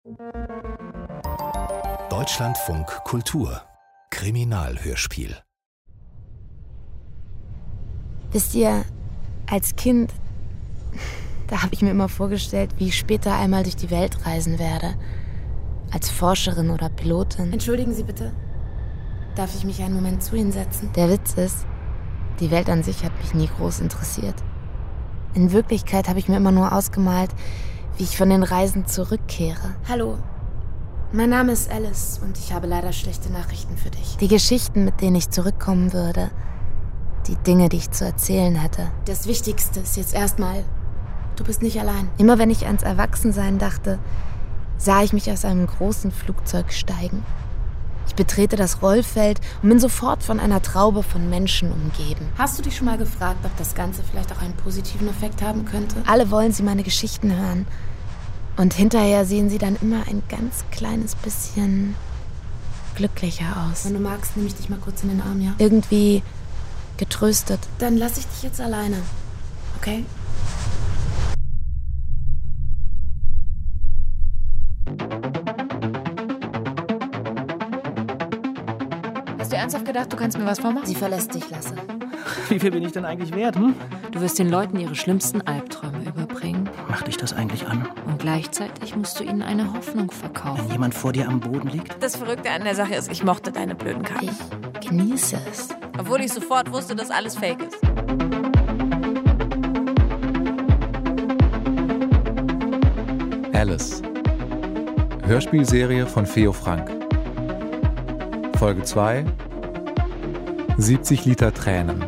Deutschlandfunk Kultur Kriminalhörspiel. Wisst ihr, als Kind, da habe ich mir immer vorgestellt, wie ich später einmal durch die Welt reisen werde. Als Forscherin oder Pilotin. Entschuldigen Sie bitte. Darf ich mich einen Moment zu Ihnen setzen? Der Witz ist, die Welt an sich hat mich nie groß interessiert. In Wirklichkeit habe ich mir immer nur ausgemalt, wie ich von den Reisen zurückkehre. Hallo, mein Name ist Alice und ich habe leider schlechte Nachrichten für dich. Die Geschichten, mit denen ich zurückkommen würde. Die Dinge, die ich zu erzählen hätte. Das Wichtigste ist jetzt erstmal, du bist nicht allein. Immer wenn ich ans Erwachsensein dachte, sah ich mich aus einem großen Flugzeug steigen. Ich betrete das Rollfeld und bin sofort von einer Traube von Menschen umgeben. Hast du dich schon mal gefragt, ob das Ganze vielleicht auch einen positiven Effekt haben könnte? Alle wollen sie meine Geschichten hören. Und hinterher sehen sie dann immer ein ganz kleines bisschen glücklicher aus. Wenn du magst, nehme ich dich mal kurz in den Arm, ja? Irgendwie getröstet. Dann lasse ich dich jetzt alleine, okay? Hast du ernsthaft gedacht, du kannst mir was vormachen? Sie verlässt dich, Lasse. Wie viel bin ich denn eigentlich wert, Du wirst den Leuten ihre schlimmsten Albträume überbringen. Macht dich das eigentlich an? Und gleichzeitig musst du ihnen eine Hoffnung Wenn verkaufen. jemand vor dir am Boden liegt? Das Verrückte an der Sache ist, ich mochte deine blöden Karten. Ich genieße es. Obwohl ich sofort wusste, dass alles fake ist. Alice. Hörspielserie von Feo Frank. Folge 2. 70 Liter Tränen.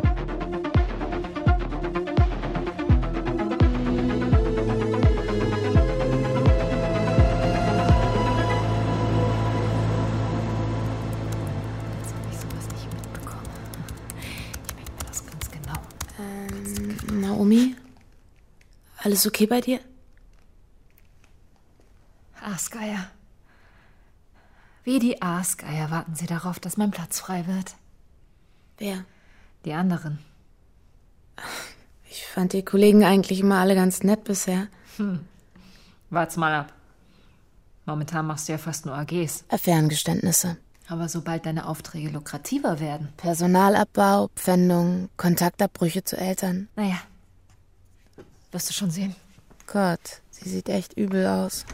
Naomi? Alles okay bei dir? Aasgeier. Wie die Aasgeier warten sie darauf, dass mein Platz frei wird. Wer? Die anderen. Ich fand die Kollegen eigentlich immer alle ganz nett bisher. Wart's mal ab. Momentan machst du ja fast nur AGs. Affärengeständnisse. Aber sobald deine Aufträge lukrativer werden... Personalabbau, Pfändung, Kontaktabbrüche zu Eltern. Naja, wirst du schon sehen. Gott, sie sieht echt übel aus.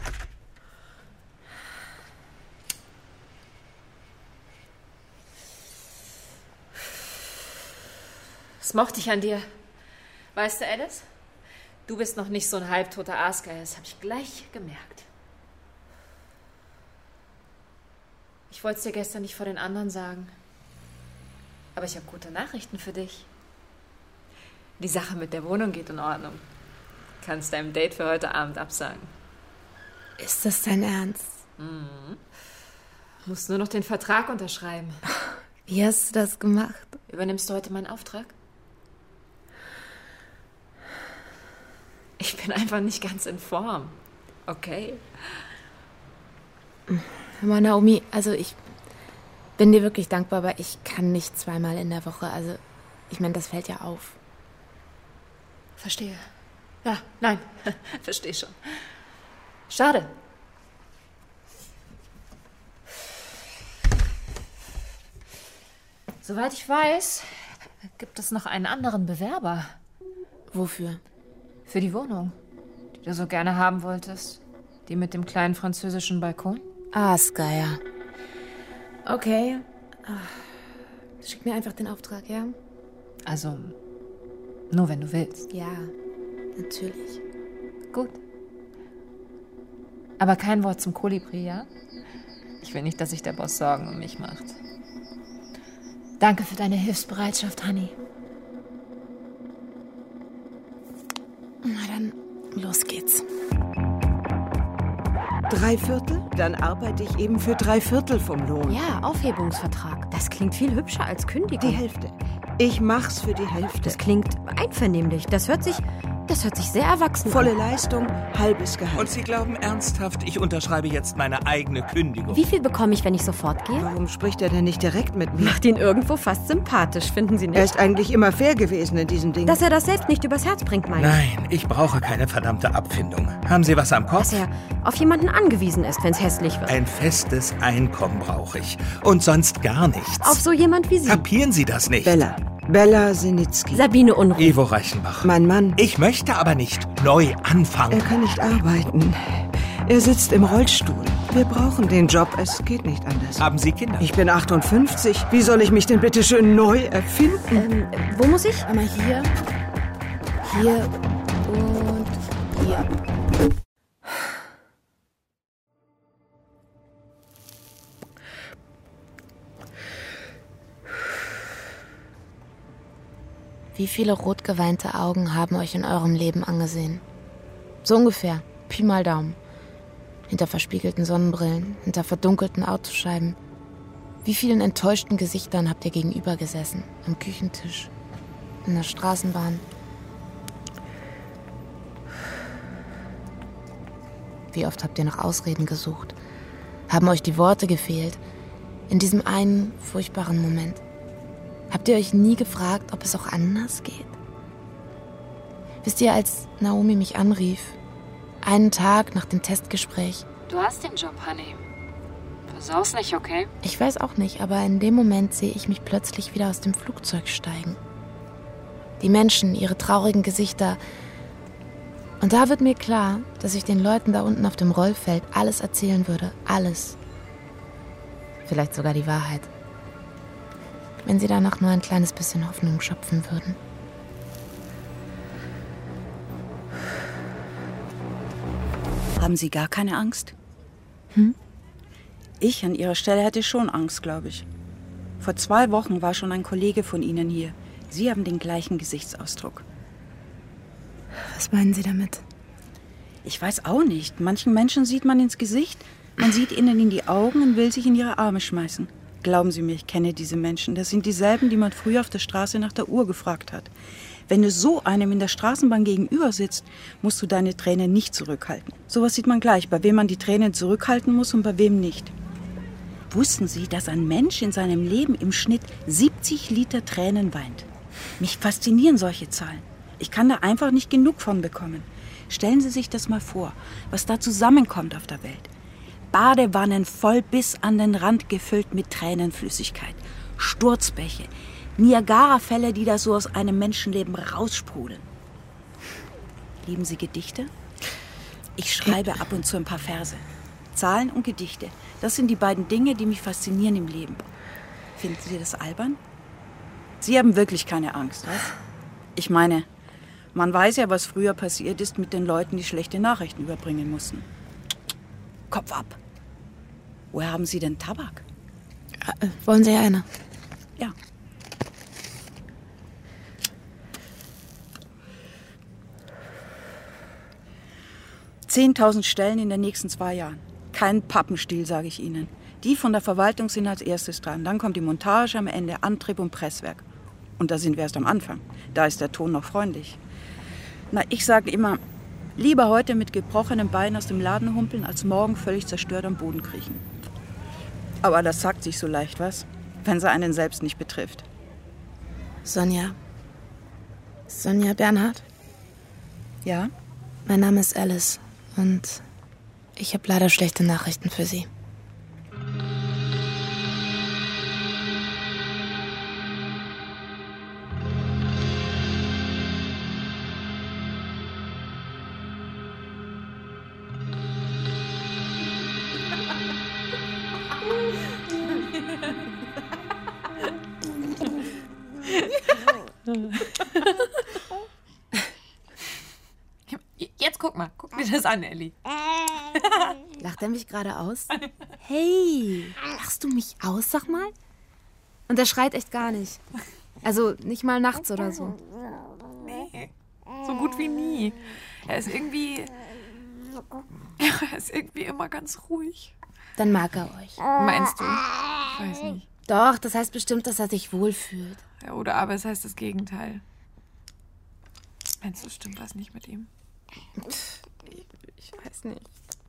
Das mochte ich an dir. Weißt du, Alice? Du bist noch nicht so ein halbtoter Aasgeier. Das habe ich gleich gemerkt. Ich wollte es dir gestern nicht vor den anderen sagen. Aber ich habe gute Nachrichten für dich. Die Sache mit der Wohnung geht in Ordnung. Kannst deinem Date für heute Abend absagen. Ist das dein Ernst? Musst nur noch den Vertrag unterschreiben. Wie hast du das gemacht? Übernimmst du heute meinen Auftrag? Ich bin einfach nicht ganz in Form. Okay? Hör mal, Naomi, also ich bin dir wirklich dankbar, aber ich kann nicht zweimal in der Woche. Also, ich meine, das fällt ja auf. Verstehe. Ja, nein, verstehe schon. Schade. Soweit ich weiß, gibt es noch einen anderen Bewerber. Wofür? Für die Wohnung, die du so gerne haben wolltest. Die mit dem kleinen französischen Balkon. Aasgeier. Okay. Schick mir einfach den Auftrag, ja? Also, nur wenn du willst. Ja, natürlich. Gut. Aber kein Wort zum Kolibri, ja? Ich will nicht, dass sich der Boss Sorgen um mich macht. Danke für deine Hilfsbereitschaft, Honey. Na dann, los geht's. 3/4? Dann arbeite ich eben für 3/4 vom Lohn. Ja, Aufhebungsvertrag. Das klingt viel hübscher als Kündigung. Die Hälfte. Ich mach's für die Hälfte. Das klingt einvernehmlich. Das hört sich Das hört sich sehr erwachsen an. Volle Leistung, halbes Gehalt. Und Sie glauben ernsthaft, ich unterschreibe jetzt meine eigene Kündigung? Wie viel bekomme ich, wenn ich sofort gehe? Warum spricht er denn nicht direkt mit mir? Macht ihn irgendwo fast sympathisch, finden Sie nicht? Er ist eigentlich immer fair gewesen in diesem Ding. Dass er das selbst nicht übers Herz bringt, meine ich. Nein, ich brauche keine verdammte Abfindung. Haben Sie was am Kopf? Dass er auf jemanden angewiesen ist, wenn es hässlich wird. Ein festes Einkommen brauche ich. Und sonst gar nichts. Auf so jemand wie Sie. Kapieren Sie das nicht? Bella Sinitzky. Sabine Unruh. Ivo Reichenbach. Mein Mann. Ich möchte aber nicht neu anfangen. Er kann nicht arbeiten. Er sitzt im Rollstuhl. Wir brauchen den Job. Es geht nicht anders. Haben Sie Kinder? Ich bin 58. Wie soll ich mich denn bitte schön neu erfinden? Wo muss ich? Einmal hier und hier. Wie viele rot geweinte Augen haben euch in eurem Leben angesehen? So ungefähr, Pi mal Daumen. Hinter verspiegelten Sonnenbrillen, hinter verdunkelten Autoscheiben. Wie vielen enttäuschten Gesichtern habt ihr gegenüber gesessen? Am Küchentisch, in der Straßenbahn. Wie oft habt ihr nach Ausreden gesucht? Haben euch die Worte gefehlt? In diesem einen furchtbaren Moment. Habt ihr euch nie gefragt, ob es auch anders geht? Wisst ihr, als Naomi mich anrief, einen Tag nach dem Testgespräch. Du hast den Job, Honey. Versau's nicht, okay? Ich weiß auch nicht, aber in dem Moment sehe ich mich plötzlich wieder aus dem Flugzeug steigen. Die Menschen, ihre traurigen Gesichter. Und da wird mir klar, dass ich den Leuten da unten auf dem Rollfeld alles erzählen würde. Alles. Vielleicht sogar die Wahrheit. Wenn sie danach nur ein kleines bisschen Hoffnung schöpfen würden. Haben Sie gar keine Angst? Ich an Ihrer Stelle hätte schon Angst, glaube ich. Vor 2 Wochen war schon ein Kollege von Ihnen hier. Sie haben den gleichen Gesichtsausdruck. Was meinen Sie damit? Ich weiß auch nicht. Manchen Menschen sieht man ins Gesicht, man sieht ihnen in die Augen und will sich in ihre Arme schmeißen. Glauben Sie mir, ich kenne diese Menschen. Das sind dieselben, die man früher auf der Straße nach der Uhr gefragt hat. Wenn du so einem in der Straßenbahn gegenüber sitzt, musst du deine Tränen nicht zurückhalten. Sowas sieht man gleich, bei wem man die Tränen zurückhalten muss und bei wem nicht. Wussten Sie, dass ein Mensch in seinem Leben im Schnitt 70 Liter Tränen weint? Mich faszinieren solche Zahlen. Ich kann da einfach nicht genug von bekommen. Stellen Sie sich das mal vor, was da zusammenkommt auf der Welt. Badewannen voll bis an den Rand gefüllt mit Tränenflüssigkeit. Sturzbäche, Niagarafälle, die da so aus einem Menschenleben raussprudeln. Lieben Sie Gedichte? Ich schreibe ab und zu ein paar Verse. Zahlen und Gedichte, das sind die beiden Dinge, die mich faszinieren im Leben. Finden Sie das albern? Sie haben wirklich keine Angst, was? Ich meine, man weiß ja, was früher passiert ist mit den Leuten, die schlechte Nachrichten überbringen mussten. Kopf ab. Woher haben Sie denn Tabak? Wollen Sie eine? Ja. $10.000 Stellen in den nächsten 2 Jahren. Kein Pappenstiel, sage ich Ihnen. Die von der Verwaltung sind als erstes dran. Dann kommt die Montage, am Ende Antrieb und Presswerk. Und da sind wir erst am Anfang. Da ist der Ton noch freundlich. Na, ich sage immer, lieber heute mit gebrochenem Bein aus dem Laden humpeln, als morgen völlig zerstört am Boden kriechen. Aber das sagt sich so leicht, was? Wenn sie einen selbst nicht betrifft. Sonja. Sonja Bernhard? Ja? Mein Name ist Alice und ich habe leider schlechte Nachrichten für Sie. Jetzt guck mir das an, Ellie. Lacht er mich gerade aus? Hey, lachst du mich aus, sag mal? Und er schreit echt gar nicht. Also nicht mal nachts oder so. Nee, so gut wie nie. Er ist irgendwie immer ganz ruhig. Dann mag er euch. Meinst du? Ich weiß nicht. Doch, das heißt bestimmt, dass er sich wohlfühlt. Ja, oder aber es heißt das Gegenteil. Meinst du, stimmt was nicht mit ihm? Ich weiß nicht.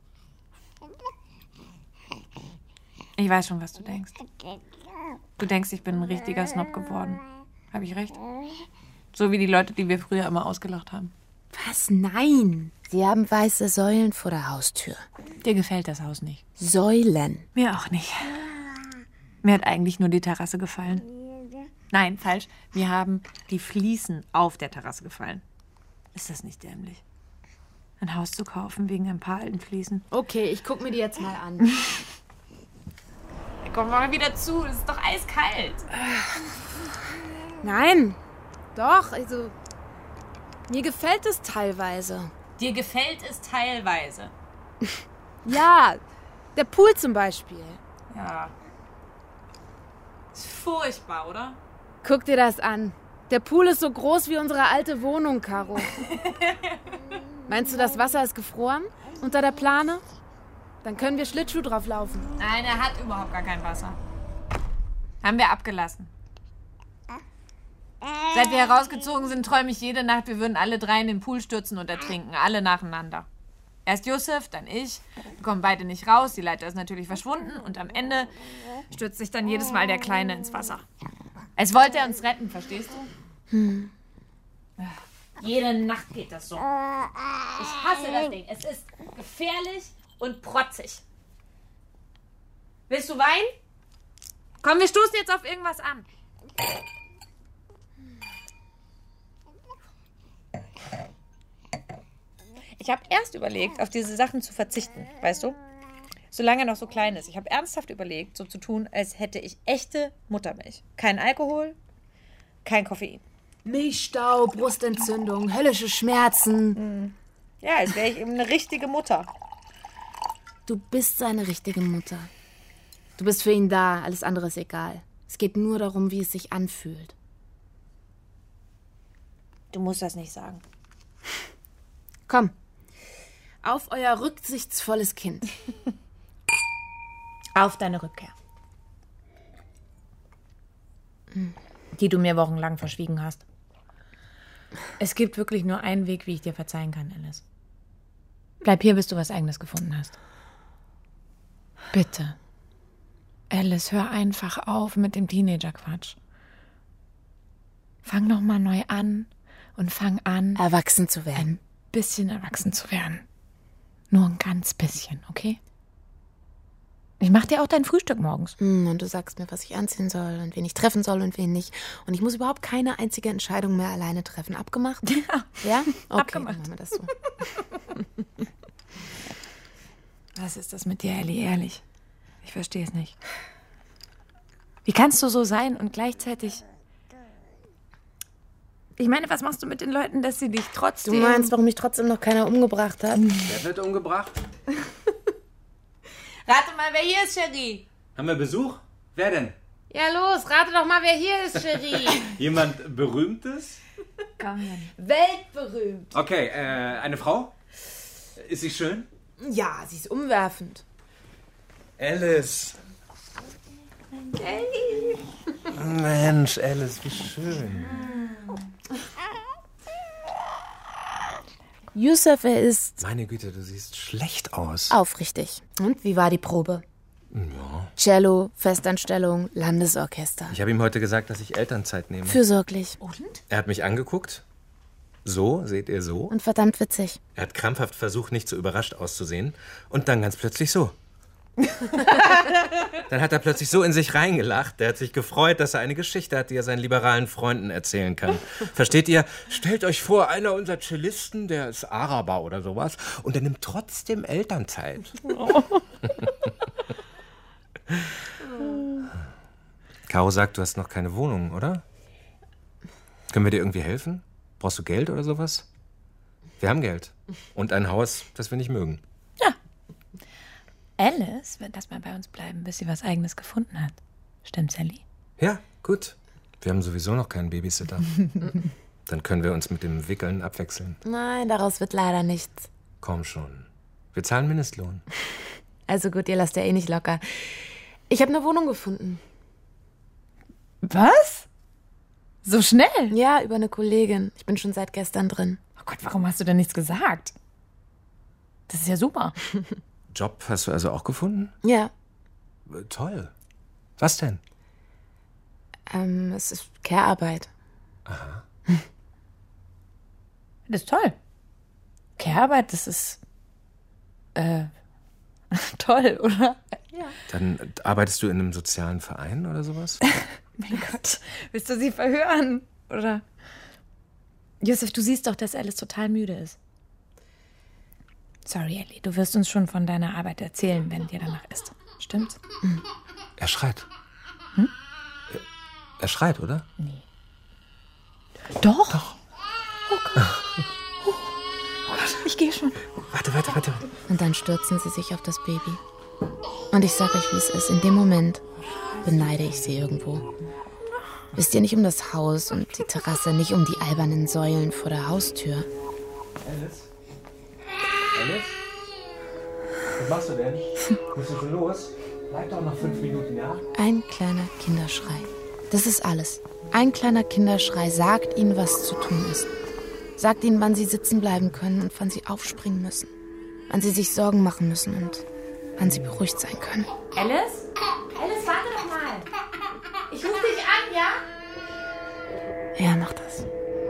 Ich weiß schon, was du denkst. Du denkst, ich bin ein richtiger Snob geworden. Habe ich recht? So wie die Leute, die wir früher immer ausgelacht haben. Was? Nein. Sie haben weiße Säulen vor der Haustür. Dir gefällt das Haus nicht. Säulen. Mir auch nicht. Mir hat eigentlich nur die Terrasse gefallen. Nein, falsch. Mir haben die Fliesen auf der Terrasse gefallen. Ist das nicht dämlich? Ein Haus zu kaufen wegen ein paar alten Fliesen. Okay, ich guck mir die jetzt mal an. Komm mal wieder zu, es ist doch eiskalt. Nein. Doch, also... Mir gefällt es teilweise. Dir gefällt es teilweise? Ja, der Pool zum Beispiel. Ja. Ist furchtbar, oder? Guck dir das an. Der Pool ist so groß wie unsere alte Wohnung, Caro. Meinst du, das Wasser ist gefroren unter der Plane? Dann können wir Schlittschuh drauf laufen. Nein, er hat überhaupt gar kein Wasser. Haben wir abgelassen. Seit wir herausgezogen sind, träume ich jede Nacht, wir würden alle drei in den Pool stürzen und ertrinken. Alle nacheinander. Erst Yusuf, dann ich. Wir kommen beide nicht raus. Die Leiter ist natürlich verschwunden. Und am Ende stürzt sich dann jedes Mal der Kleine ins Wasser. Als wollte er uns retten, verstehst du? Jede Nacht geht das so. Ich hasse das Ding. Es ist gefährlich und protzig. Willst du Wein? Komm, wir stoßen jetzt auf irgendwas an. Ich habe erst überlegt, auf diese Sachen zu verzichten, weißt du? Solange er noch so klein ist. Ich habe ernsthaft überlegt, so zu tun, als hätte ich echte Muttermilch. Kein Alkohol, kein Koffein. Milchstau, Brustentzündung, höllische Schmerzen. Ja, als wäre ich eben eine richtige Mutter. Du bist seine richtige Mutter. Du bist für ihn da, alles andere ist egal. Es geht nur darum, wie es sich anfühlt. Du musst das nicht sagen. Komm, auf euer rücksichtsvolles Kind. Auf deine Rückkehr. Die du mir wochenlang verschwiegen hast. Es gibt wirklich nur einen Weg, wie ich dir verzeihen kann, Alice. Bleib hier, bis du was Eigenes gefunden hast. Bitte. Alice, hör einfach auf mit dem Teenager-Quatsch. Fang noch mal neu an und fang an, Erwachsen zu werden. ein bisschen erwachsen zu werden. Nur ein ganz bisschen, okay? Ich mach dir auch dein Frühstück morgens. Und du sagst mir, was ich anziehen soll und wen ich treffen soll und wen nicht. Und ich muss überhaupt keine einzige Entscheidung mehr alleine treffen. Abgemacht? Ja. Ja? Okay, Abgemacht. dann machen wir das so. Was ist das mit dir, Ellie? Ehrlich. Ich verstehe es nicht. Wie kannst du so sein und gleichzeitig... Ich meine, was machst du mit den Leuten, dass sie dich Du trotzdem... meinst, warum mich trotzdem noch keiner umgebracht hat? Wer wird umgebracht? Rate mal, wer hier ist, Cherie. Haben wir Besuch? Wer denn? Ja, los, rate doch mal, wer hier ist, Cherie. Jemand Berühmtes? Komm hier. Weltberühmt. Okay, eine Frau? Ist sie schön? Ja, sie ist umwerfend. Alice. Mensch, Alice, wie schön. Yusuf, er ist Meine Güte, du siehst schlecht aus. aufrichtig. Und wie war die Probe? Ja. Cello, Festanstellung, Landesorchester. Ich habe ihm heute gesagt, dass ich Elternzeit nehme. Fürsorglich. Er hat mich angeguckt. So, seht ihr so? Und verdammt witzig. Er hat krampfhaft versucht, nicht so überrascht auszusehen. Und dann ganz plötzlich so. Dann hat er plötzlich so in sich reingelacht. Der hat sich gefreut, dass er eine Geschichte hat, die er seinen liberalen Freunden erzählen kann. Versteht ihr? Stellt euch vor, einer unserer Cellisten, der ist Araber oder sowas, und der nimmt trotzdem Elternzeit. Caro sagt, du hast noch keine Wohnung, oder? Können wir dir irgendwie helfen? Brauchst du Geld oder sowas? Wir haben Geld. Und ein Haus, das wir nicht mögen. Alice wird erstmal bei uns bleiben, bis sie was Eigenes gefunden hat. Stimmt's, Ellie? Ja, gut. Wir haben sowieso noch keinen Babysitter. Dann können wir uns mit dem Wickeln abwechseln. Nein, daraus wird leider nichts. Komm schon. Wir zahlen Mindestlohn. Also gut, ihr lasst ja eh nicht locker. Ich habe eine Wohnung gefunden. Was? So schnell? Ja, über eine Kollegin. Ich bin schon seit gestern drin. Gott, warum hast du denn nichts gesagt? Das ist ja super. Job hast du also auch gefunden? Ja. Toll. Was denn? Es ist Care-Arbeit. Aha. Das ist toll. Care-Arbeit, das ist toll, oder? Ja. Dann arbeitest du in einem sozialen Verein oder sowas? Mein Gott, willst du sie verhören? Oder? Josef, du siehst doch, dass Alice total müde ist. Sorry, Ellie, du wirst uns schon von deiner Arbeit erzählen, wenn dir danach ist. Stimmt's? Mhm. Er schreit. Hm? Er schreit, oder? Nee. Doch. Oh Gott. Oh Gott, ich gehe schon. Warte. Und dann stürzen sie sich auf das Baby. Und ich sag euch, wie es ist. In dem Moment beneide ich sie irgendwo. Wisst ihr, nicht um das Haus und die Terrasse, nicht um die albernen Säulen vor der Haustür. Alice? Was machst du denn? Bist du schon los? Bleib doch noch 5 Minuten, ja? Ein kleiner Kinderschrei. Das ist alles. Ein kleiner Kinderschrei sagt ihnen, was zu tun ist. Sagt ihnen, wann sie sitzen bleiben können und wann sie aufspringen müssen. Wann sie sich Sorgen machen müssen und wann sie beruhigt sein können. Alice? Alice, warte doch mal. Ich rufe dich an, ja? Ja, mach das.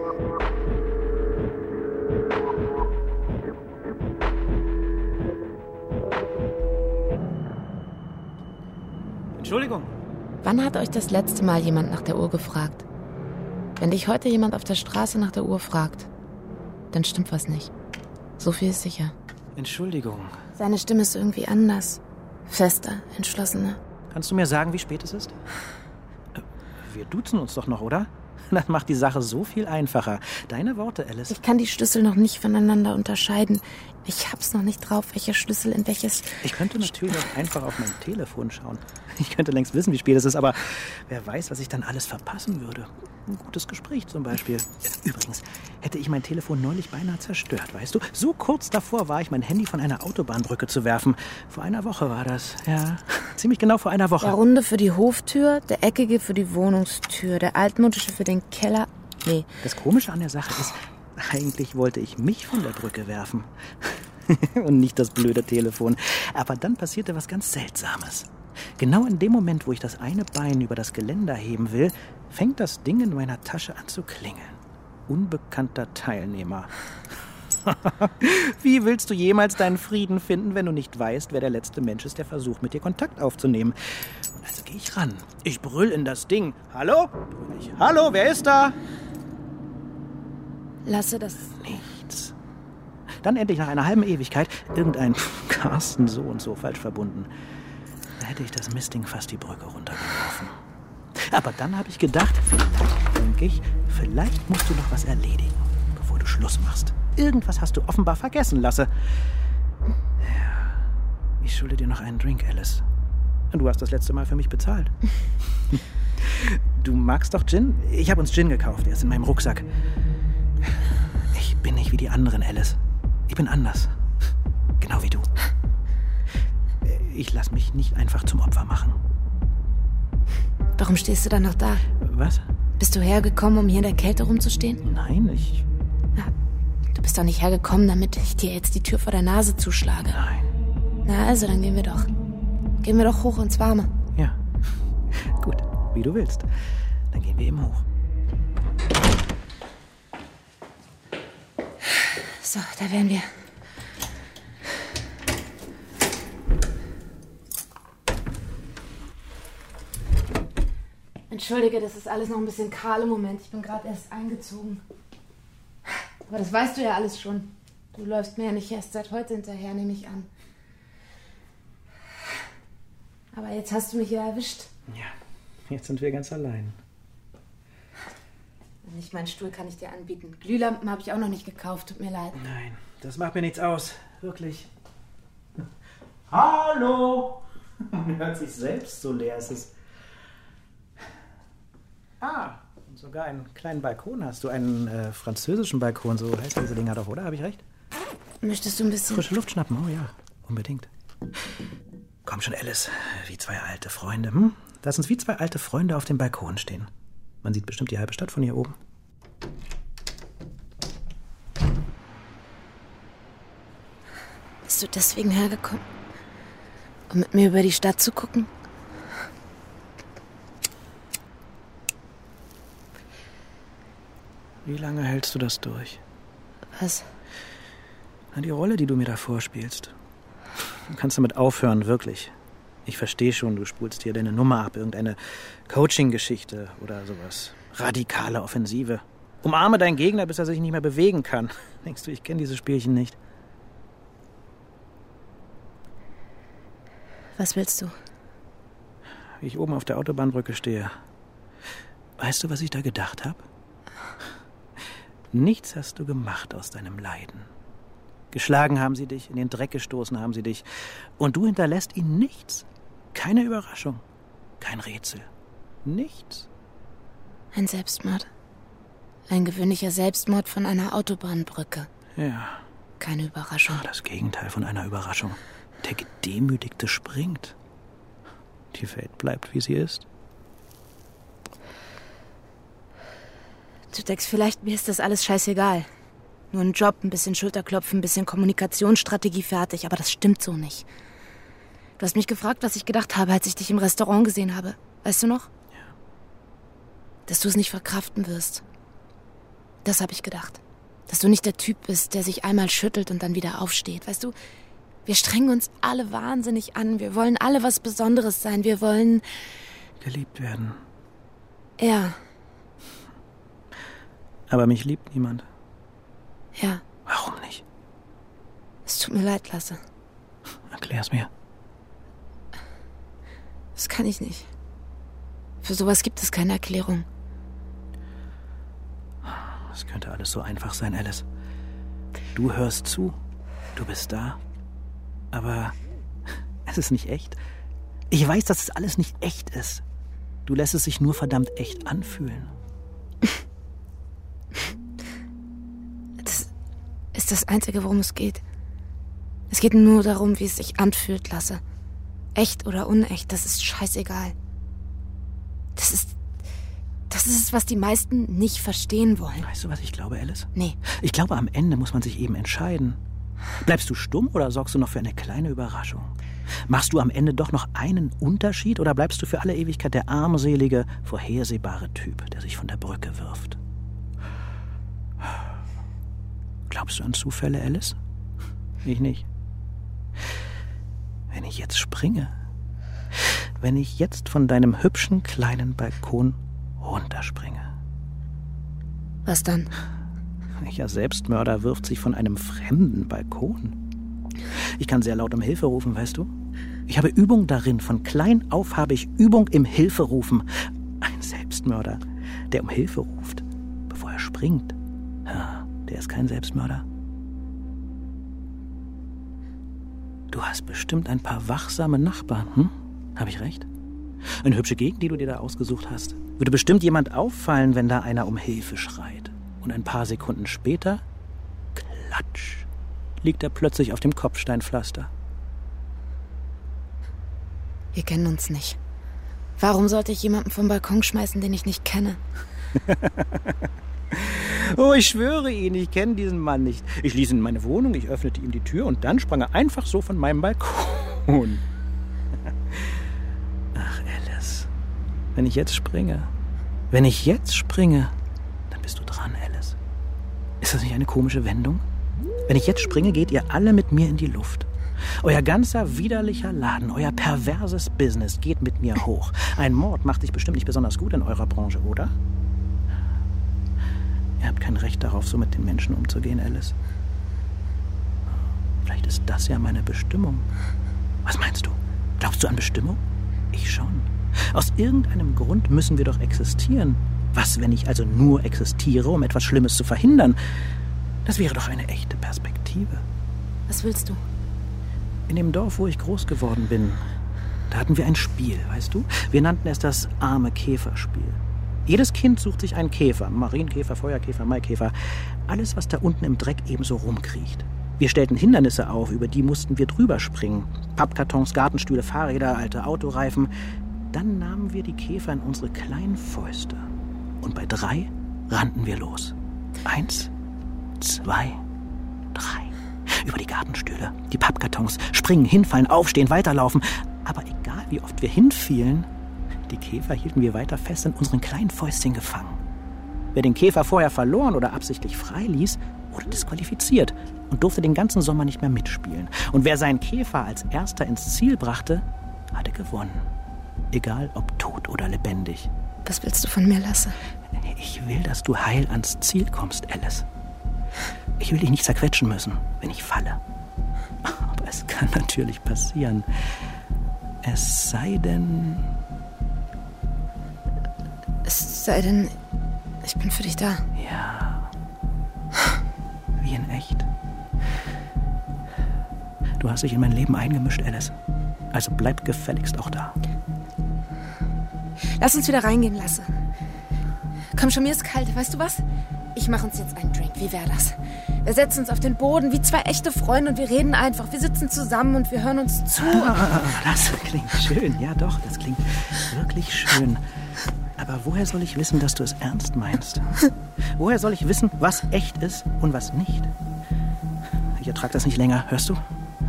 Entschuldigung. Wann hat euch das letzte Mal jemand nach der Uhr gefragt? Wenn dich heute jemand auf der Straße nach der Uhr fragt, dann stimmt was nicht. So viel ist sicher. Entschuldigung. Seine Stimme ist irgendwie anders. Fester, entschlossener. Kannst du mir sagen, wie spät es ist? Wir duzen uns doch noch, oder? Das macht die Sache so viel einfacher. Deine Worte, Alice. Ich kann die Schlüssel noch nicht voneinander unterscheiden. Ich hab's noch nicht drauf, welcher Schlüssel in welches... Ich könnte natürlich auch einfach auf mein Telefon schauen. Ich könnte längst wissen, wie spät es ist, aber wer weiß, was ich dann alles verpassen würde. Ein gutes Gespräch zum Beispiel. Übrigens, hätte ich mein Telefon neulich beinahe zerstört, weißt du? So kurz davor war ich, mein Handy von einer Autobahnbrücke zu werfen. Vor einer Woche war das, ja. Ziemlich genau vor einer Woche. Der runde für die Hoftür, der eckige für die Wohnungstür, der altmodische für den Keller. Nee. Das Komische an der Sache ist, eigentlich wollte ich mich von der Brücke werfen. Und nicht das blöde Telefon. Aber dann passierte was ganz Seltsames. Genau in dem Moment, wo ich das eine Bein über das Geländer heben will, fängt das Ding in meiner Tasche an zu klingeln. Unbekannter Teilnehmer. Wie willst du jemals deinen Frieden finden, wenn du nicht weißt, wer der letzte Mensch ist, der versucht, mit dir Kontakt aufzunehmen? Und also gehe ich ran. Ich brüll in das Ding. Hallo? Hallo, wer ist da? Lasse das... Nichts. Dann endlich nach einer halben Ewigkeit irgendein Carsten so und so falsch verbunden. Da hätte ich das Mistding fast die Brücke runtergeworfen. Aber dann habe ich gedacht, vielleicht musst du noch was erledigen, bevor du Schluss machst. Irgendwas hast du offenbar vergessen, Lasse. Ja, ich schulde dir noch einen Drink, Alice. Du hast das letzte Mal für mich bezahlt. Du magst doch Gin? Ich habe uns Gin gekauft, er ist in meinem Rucksack. Ich bin nicht wie die anderen, Alice. Ich bin anders. Genau wie du. Ich lass mich nicht einfach zum Opfer machen. Warum stehst du dann noch da? Was? Bist du hergekommen, um hier in der Kälte rumzustehen? Nein, ich... Ja, du bist doch nicht hergekommen, damit ich dir jetzt die Tür vor der Nase zuschlage. Nein. Na also, dann gehen wir doch. Gehen wir doch hoch ins Warme. Ja. Gut, wie du willst. Dann gehen wir eben hoch. So, da wären wir. Entschuldige, das ist alles noch ein bisschen kahl im Moment. Ich bin gerade erst eingezogen. Aber das weißt du ja alles schon. Du läufst mir ja nicht erst seit heute hinterher, nehme ich an. Aber jetzt hast du mich ja erwischt. Ja, jetzt sind wir ganz allein. Nicht meinen Stuhl kann ich dir anbieten. Glühlampen habe ich auch noch nicht gekauft, tut mir leid. Nein, das macht mir nichts aus. Wirklich. Hallo! Man hört sich selbst, so leer ist es. Ah, und sogar einen kleinen Balkon hast du. Einen französischen Balkon, so heißen diese Dinger doch, oder? Habe ich recht? Möchtest du ein bisschen... Frische Luft schnappen? Oh ja, unbedingt. Komm schon, Alice, wie zwei alte Freunde. Hm? Lass uns wie zwei alte Freunde auf dem Balkon stehen. Man sieht bestimmt die halbe Stadt von hier oben. Bist du deswegen hergekommen? Um mit mir über die Stadt zu gucken? Wie lange hältst du das durch? Was? Na, die Rolle, die du mir da vorspielst. Du kannst damit aufhören, wirklich. Ich verstehe schon, du spulst hier deine Nummer ab, irgendeine Coaching-Geschichte oder sowas. Radikale Offensive. Umarme deinen Gegner, bis er sich nicht mehr bewegen kann. Denkst du, ich kenne diese Spielchen nicht? Was willst du? Wie ich oben auf der Autobahnbrücke stehe. Weißt du, was ich da gedacht habe? Nichts hast du gemacht aus deinem Leiden. Geschlagen haben sie dich, in den Dreck gestoßen haben sie dich. Und du hinterlässt ihnen nichts. Keine Überraschung, kein Rätsel, nichts. Ein Selbstmord. Ein gewöhnlicher Selbstmord von einer Autobahnbrücke. Ja. Keine Überraschung. Das Gegenteil von einer Überraschung. Der Gedemütigte springt. Die Welt bleibt, wie sie ist. Du denkst vielleicht, mir ist das alles scheißegal. Nur ein Job, ein bisschen Schulterklopfen, ein bisschen Kommunikationsstrategie fertig. Aber das stimmt so nicht. Du hast mich gefragt, was ich gedacht habe, als ich dich im Restaurant gesehen habe. Weißt du noch? Ja. Dass du es nicht verkraften wirst. Das habe ich gedacht. Dass du nicht der Typ bist, der sich einmal schüttelt und dann wieder aufsteht. Weißt du, wir strengen uns alle wahnsinnig an. Wir wollen alle was Besonderes sein. Wir wollen... geliebt werden. Ja. Aber mich liebt niemand. Ja. Warum nicht? Es tut mir leid, Lasse. Erklär's mir. Das kann ich nicht. Für sowas gibt es keine Erklärung. Es könnte alles so einfach sein, Alice. Du hörst zu, du bist da, aber es ist nicht echt. Ich weiß, dass es alles nicht echt ist. Du lässt es sich nur verdammt echt anfühlen. Das ist das Einzige, worum es geht. Es geht nur darum, wie es sich anfühlt, Lasse. Echt oder unecht, das ist scheißegal. Das ist es, was die meisten nicht verstehen wollen. Weißt du, was ich glaube, Alice? Nee. Ich glaube, am Ende muss man sich eben entscheiden. Bleibst du stumm oder sorgst du noch für eine kleine Überraschung? Machst du am Ende doch noch einen Unterschied oder bleibst du für alle Ewigkeit der armselige, vorhersehbare Typ, der sich von der Brücke wirft? Glaubst du an Zufälle, Alice? Ich nicht. Wenn ich jetzt springe, wenn ich jetzt von deinem hübschen kleinen Balkon runterspringe. Was dann? Welcher Selbstmörder wirft sich von einem fremden Balkon? Ich kann sehr laut um Hilfe rufen, weißt du? Ich habe Übung darin. Von klein auf habe ich Übung im Hilferufen. Ein Selbstmörder, der um Hilfe ruft, bevor er springt. Ja, der ist kein Selbstmörder. Du hast bestimmt ein paar wachsame Nachbarn, hm? Habe ich recht? Eine hübsche Gegend, die du dir da ausgesucht hast. Würde bestimmt jemand auffallen, wenn da einer um Hilfe schreit. Und ein paar Sekunden später, klatsch, liegt er plötzlich auf dem Kopfsteinpflaster. Wir kennen uns nicht. Warum sollte ich jemanden vom Balkon schmeißen, den ich nicht kenne? Oh, ich schwöre Ihnen, ich kenne diesen Mann nicht. Ich ließ ihn in meine Wohnung, ich öffnete ihm die Tür und dann sprang er einfach so von meinem Balkon. Ach, Alice, wenn ich jetzt springe, dann bist du dran, Alice. Ist das nicht eine komische Wendung? Wenn ich jetzt springe, geht ihr alle mit mir in die Luft. Euer ganzer widerlicher Laden, euer perverses Business geht mit mir hoch. Ein Mord macht sich bestimmt nicht besonders gut in eurer Branche, oder? Ihr habt kein Recht darauf, so mit den Menschen umzugehen, Alice. Vielleicht ist das ja meine Bestimmung. Was meinst du? Glaubst du an Bestimmung? Ich schon. Aus irgendeinem Grund müssen wir doch existieren. Was, wenn ich also nur existiere, um etwas Schlimmes zu verhindern? Das wäre doch eine echte Perspektive. Was willst du? In dem Dorf, wo ich groß geworden bin, da hatten wir ein Spiel, weißt du? Wir nannten es das arme Käferspiel. Jedes Kind sucht sich einen Käfer. Marienkäfer, Feuerkäfer, Maikäfer. Alles, was da unten im Dreck ebenso rumkriecht. Wir stellten Hindernisse auf, über die mussten wir drüber springen. Pappkartons, Gartenstühle, Fahrräder, alte Autoreifen. Dann nahmen wir die Käfer in unsere kleinen Fäuste. Und bei 3 rannten wir los. 1, 2, 3. über die Gartenstühle, die Pappkartons, springen, hinfallen, aufstehen, weiterlaufen. Aber egal, wie oft wir hinfielen, die Käfer hielten wir weiter fest in unseren kleinen Fäustchen gefangen. Wer den Käfer vorher verloren oder absichtlich freiließ, wurde disqualifiziert und durfte den ganzen Sommer nicht mehr mitspielen. Und wer seinen Käfer als Erster ins Ziel brachte, hatte gewonnen. Egal, ob tot oder lebendig. Was willst du von mir, Lasse? Ich will, dass du heil ans Ziel kommst, Alice. Ich will dich nicht zerquetschen müssen, wenn ich falle. Aber es kann natürlich passieren. Es sei denn... Es sei denn, ich bin für dich da. Ja. Wie in echt. Du hast dich in mein Leben eingemischt, Alice. Also bleib gefälligst auch da. Lass uns wieder reingehen, Lasse. Komm schon, mir ist kalt. Weißt du was? Ich mache uns jetzt einen Drink. Wie wäre das? Wir setzen uns auf den Boden wie zwei echte Freunde und wir reden einfach. Wir sitzen zusammen und wir hören uns zu. Das klingt schön. Ja doch, das klingt wirklich schön. Aber woher soll ich wissen, dass du es ernst meinst? Woher soll ich wissen, was echt ist und was nicht? Ich ertrage das nicht länger, hörst du?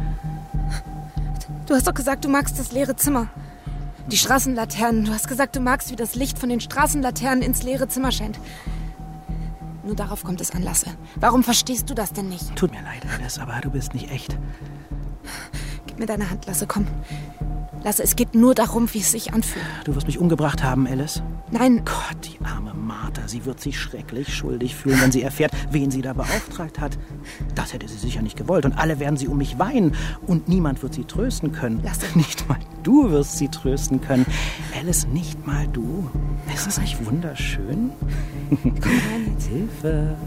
Du hast doch gesagt, du magst das leere Zimmer. Die Straßenlaternen. Du hast gesagt, du magst, wie das Licht von den Straßenlaternen ins leere Zimmer scheint. Nur darauf kommt es an, Lasse. Warum verstehst du das denn nicht? Tut mir leid, Alice, aber du bist nicht echt. Gib mir deine Hand, Lasse, komm. Lasse, es geht nur darum, wie es sich anfühlt. Du wirst mich umgebracht haben, Alice? Nein. Gott, die arme Martha. Sie wird sich schrecklich schuldig fühlen, wenn sie erfährt, wen sie da beauftragt hat. Das hätte sie sicher nicht gewollt. Und alle werden sie um mich weinen. Und niemand wird sie trösten können. Lasse. Nicht mal du wirst sie trösten können. Alice, nicht mal du. Ist das nicht wunderschön? Komm rein jetzt. Hilfe.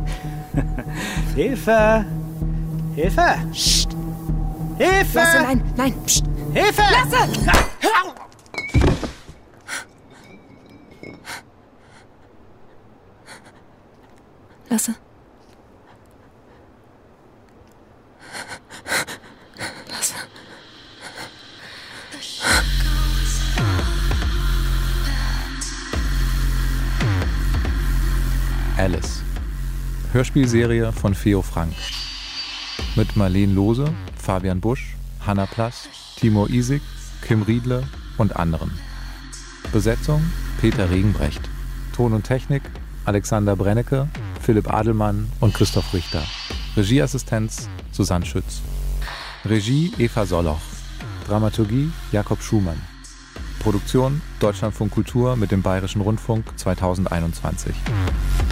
Hilfe. Hilfe. Psst. Hilfe. Lasse, nein, nein. Psst. Hilfe! Lasse! Hör auf! Lasse. Lasse. Alice. Hörspielserie von Feo Frank. Mit Marleen Lohse, Fabian Busch, Hanna Plass, Timur Isik, Kim Riedle und anderen. Besetzung Peter Regenbrecht. Ton und Technik Alexander Brennecke, Philipp Adelmann und Christoph Richter. Regieassistenz Susanne Schütz. Regie Eva Solloch. Dramaturgie Jakob Schumann. Produktion Deutschlandfunk Kultur mit dem Bayerischen Rundfunk 2021.